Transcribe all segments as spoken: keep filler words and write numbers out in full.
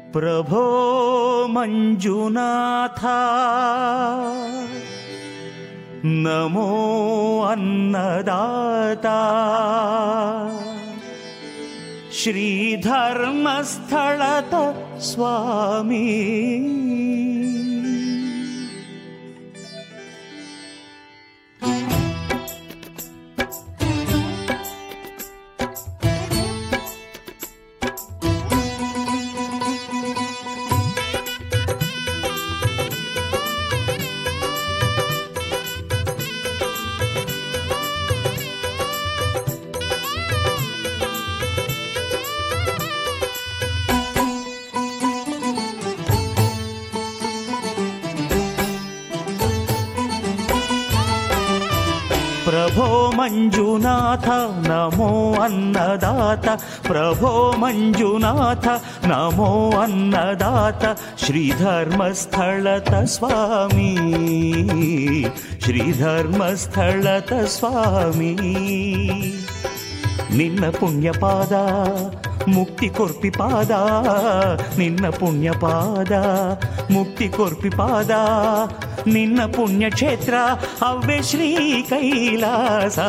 ಪ್ರಭೋ ಮಂಜುನಾಥ ನಮೋ ಅನ್ನದಾತ ಶ್ರೀಧರ್ಮಸ್ಥಳದ ಸ್ವಾಮಿ ಪ್ರಭೋ ಮಂಜುನಾಥ ನಮೋ ಅನ್ನದಾತ ಪ್ರಭೋ ಮಂಜುನಾಥ ನಮೋ ಅನ್ನದಾತ ಶ್ರೀಧರ್ಮಸ್ಥಳದ ಸ್ವಾಮಿ ಶ್ರೀಧರ್ಮಸ್ಥಳದ ಸ್ವಾಮಿ ನಿನ್ನ ಪುಣ್ಯಪಾದ ಮುಕ್ತಿ ಕೊರ್ಪಿ ಪಾದ ನಿನ್ನ ಪುಣ್ಯಪಾದ ಮುಕ್ತಿ ಕೊರ್ಪಿ ಪಾದ ನಿನ್ನ ಪುಣ್ಯಕ್ಷೇತ್ರ ಅವ್ವೆ ಶ್ರೀ ಕೈಲಾಸ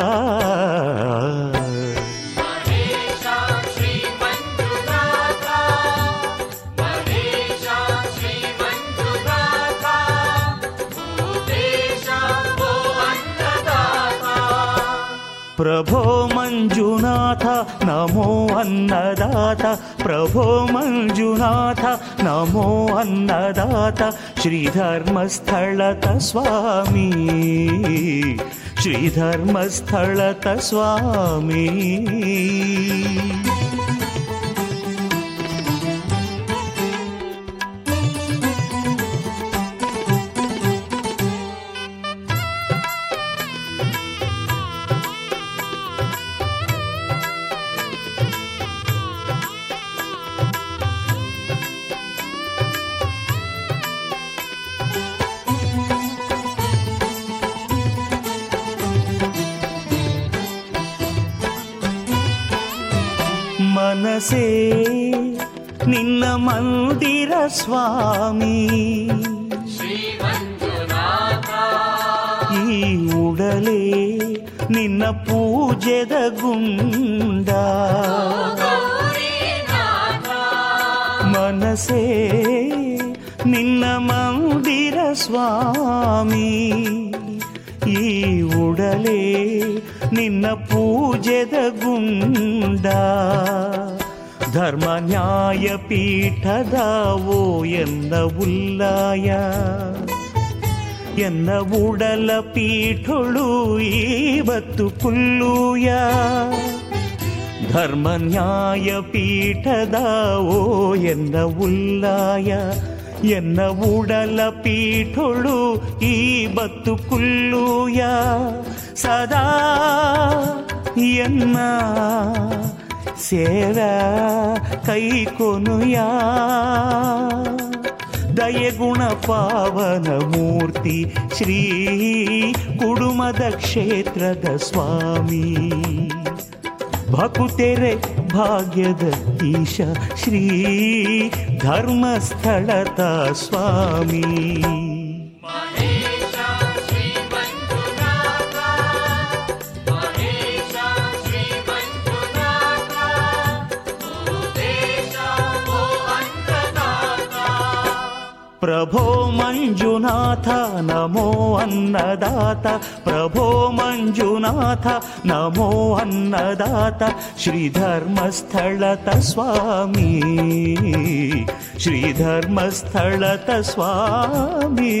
ಪ್ರಭೋ ಮಂಜುನಾಥ ನಮೋ ಅನ್ನದಾತ ಪ್ರಭೋ ಮಂಜುನಾಥ ನಮೋ ಅನ್ನದಾತ ಶ್ರೀಧರ್ಮಸ್ಥಳದ ಸ್ವಾಮಿ ಶ್ರೀಧರ್ಮಸ್ಥಳದ ಸ್ವಾಮಿ ಮನಸೇ ನಿನ್ನ ಮಂದಿರ ಸ್ವಾಮಿ ಈ ಉಡಲೇ ನಿನ್ನ ಪೂಜೆದ ಗುಂಡ ಮನಸೇ ನಿನ್ನ ಮಂದಿರ ಸ್ವಾಮಿ ಈ ಉಡಲೇ ನಿನ್ನ ಪೂಜೆದ ಗುಂಡ ಧರ್ಮ ನ್ಯಾಯ ಪೀಠದ ಓ ಎನ್ನ ಉಲ್ಲಾಯ ಎನ್ನ ಉಡಲ ಪೀಠೊಳು ಇವತ್ತು ಕುಲ್ಲೂಯ ಧರ್ಮ ನ್ಯಾಯ ಪೀಠದ ಓ ಎನ್ನ ಉಲ್ಲಾಯ ಎನ್ನ ಉಡಲ ಪೀಠೊಳು ಈ ಬತ್ತು ಕುಲ್ಲೂಯ ಸದಾ ಎನ್ನ ಸೇರ ಕೈ ಕೊನುಯ ದಯಗುಣ ಪಾವನ ಮೂರ್ತಿ ಶ್ರೀ ಕುಡುಮದ ಕ್ಷೇತ್ರದ ಸ್ವಾಮಿ ಭಕುತೆರೆ ಭಾಗ್ಯದ ಈಶ ಶ್ರೀ ಧರ್ಮಸ್ಥಳದ ಸ್ವಾಮಿ ಪ್ರಭೋ ಮಂಜುನಾಥ ನಮೋ ಅನ್ನದಾತ ಪ್ರಭೋ ಮಂಜುನಾಥ ನಮೋ ಅನ್ನದಾತ ಶ್ರೀಧರ್ಮಸ್ಥಳದ ಸ್ವಾಮಿ ಶ್ರೀಧರ್ಮಸ್ಥಳದ ಸ್ವಾಮಿ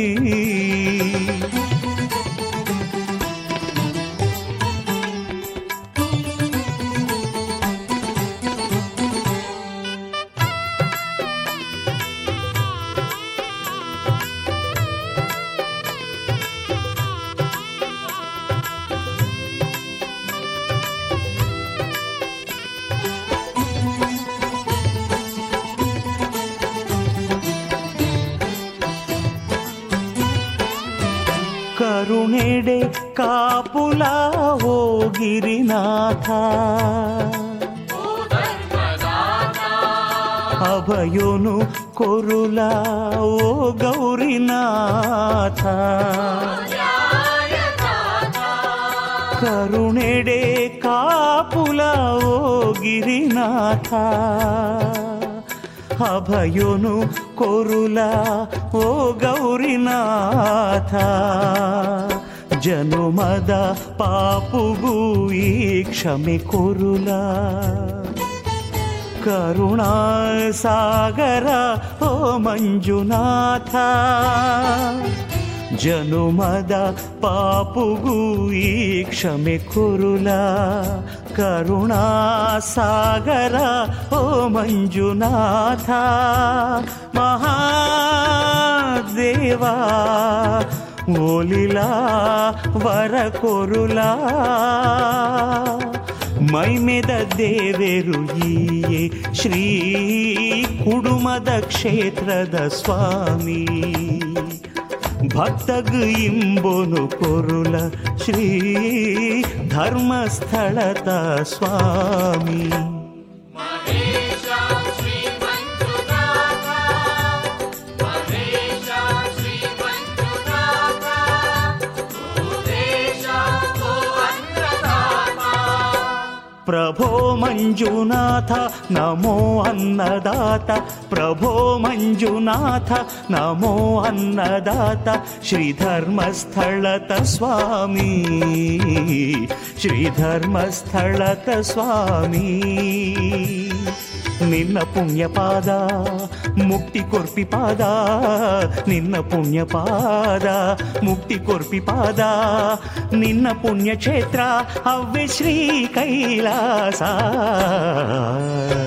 ಕರುಣೆಡೆ ಕಾಪುಲ ಓ ಗಿರಿನಾಥ ಅಭಯೋನು ಕೊರುಲ ಓ ಗೌರಿನಾಥ ಕರುಣೆಡೆ ಕಾಪುಲ ಓ ಗಿರಿನಾಥ ಅಭಯೋನು ಕೊರುಲ ಓ ಗೌರಿನಾಥ ಜನುಮದ ಪಾಪುಗೂ ಈ ಕ್ಷಮೆ ಕೊರುಲ ಕರುಣಾ ಸಾಗರ ಓ ಮಂಜುನಾಥ ಜನುಮದ ಪಾಪುಗೂ ಈ ಕ್ಷಮೆ ಕೊರುಲ ಕರುಣಾ ಸಾಗರ ಓ ಮಂಜುನಾಥ ಮಹಾದೇವ ಓಲಿಲ ವರ ಕೊರುಲ ಮೈಮೆದ ದೇವೆರು ಈಯೇ ಶ್ರೀ ಕುಡುಮದ ಕ್ಷೇತ್ರದ ಸ್ವಾಮಿ ಭಕ್ತಗ್ ಇಂಬೋನು ಕೊರುಲ ಶ್ರೀ ಧರ್ಮಸ್ಥಳದ ಸ್ವಾಮಿ ಪ್ರಭೋ ಮಂಜುನಾಥ ನಮೋ ಅನ್ನದಾತ ಪ್ರಭೋ ಮಂಜುನಾಥ ನಮೋ ಅನ್ನದಾತ ಶ್ರೀ ಧರ್ಮಸ್ಥಳದ ಸ್ವಾಮಿ ಶ್ರೀ ಧರ್ಮಸ್ಥಳದ ಸ್ವಾಮಿ ನಿನ್ನ ಪುಣ್ಯಪಾದ ಮುಕ್ತಿ ಕೊರ್ಪಿ ಪಾದ ನಿನ್ನ ಪುಣ್ಯಪಾದ ಮುಕ್ತಿ ಕೊರ್ಪಿ ಪಾದ ನಿನ್ನ ಪುಣ್ಯಕ್ಷೇತ್ರ ಅವ್ವೆ ಶ್ರೀ ಕೈಲಾಸ